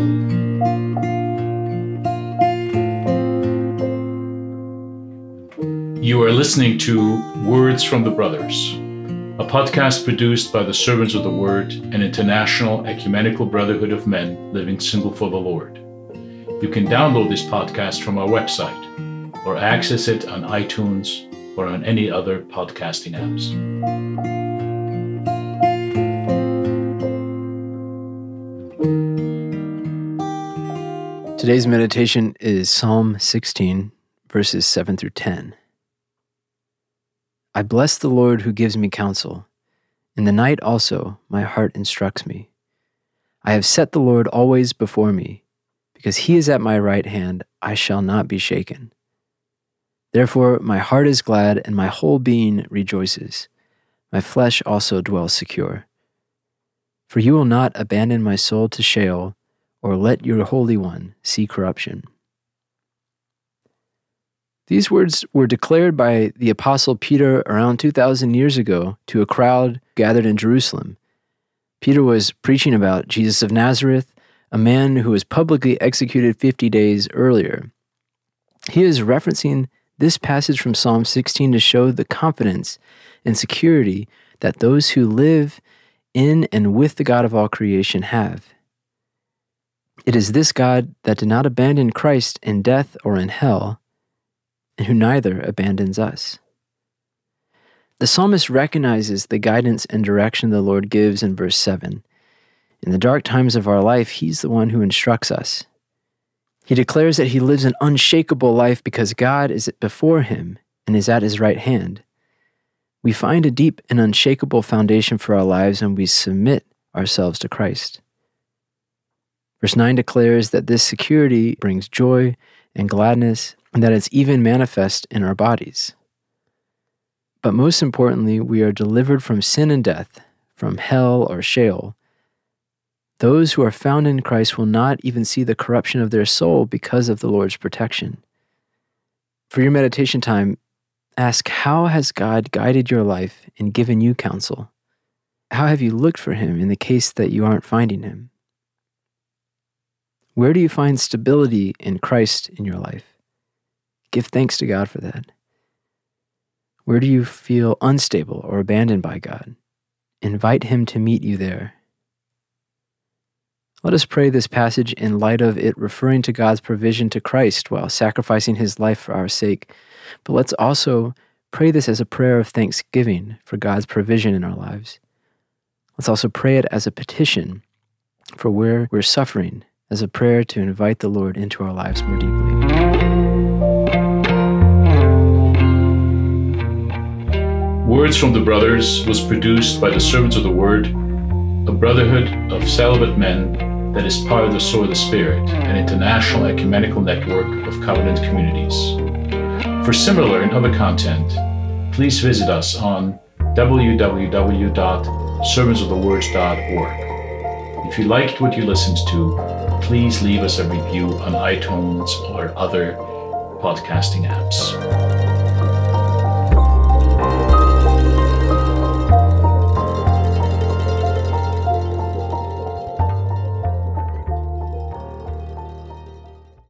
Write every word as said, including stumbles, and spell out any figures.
You are listening to Words from the Brothers, a podcast produced by the Servants of the Word, an international ecumenical brotherhood of men living single for the Lord. You can download this podcast from our website or access it on iTunes or on any other podcasting apps. Today's meditation is Psalm sixteen, verses seven through ten. I bless the Lord who gives me counsel. In the night also my heart instructs me. I have set the Lord always before me. Because he is at my right hand, I shall not be shaken. Therefore my heart is glad and my whole being rejoices. My flesh also dwells secure. For you will not abandon my soul to Sheol, or let your Holy One see corruption. These words were declared by the Apostle Peter around two thousand years ago to a crowd gathered in Jerusalem. Peter was preaching about Jesus of Nazareth, a man who was publicly executed fifty days earlier. He is referencing this passage from Psalm sixteen to show the confidence and security that those who live in and with the God of all creation have. It is this God that did not abandon Christ in death or in hell, and who neither abandons us. The psalmist recognizes the guidance and direction the Lord gives in verse seven. In the dark times of our life, he's the one who instructs us. He declares that he lives an unshakable life because God is before him and is at his right hand. We find a deep and unshakable foundation for our lives when we submit ourselves to Christ. Verse nine declares that this security brings joy and gladness, and that it's even manifest in our bodies. But most importantly, we are delivered from sin and death, from hell or Sheol. Those who are found in Christ will not even see the corruption of their soul because of the Lord's protection. For your meditation time, ask, how has God guided your life and given you counsel? How have you looked for him in the case that you aren't finding him? Where do you find stability in Christ in your life? Give thanks to God for that. Where do you feel unstable or abandoned by God? Invite him to meet you there. Let us pray this passage in light of it referring to God's provision to Christ while sacrificing his life for our sake. But let's also pray this as a prayer of thanksgiving for God's provision in our lives. Let's also pray it as a petition for where we're suffering, as a prayer to invite the Lord into our lives more deeply. Words from the Brothers was produced by the Servants of the Word, a brotherhood of celibate men that is part of the Sword of the Spirit, an international ecumenical network of covenant communities. For similar and other content, please visit us on w w w dot servants of the word dot org. If you liked what you listened to, please leave us a review on iTunes or other podcasting apps.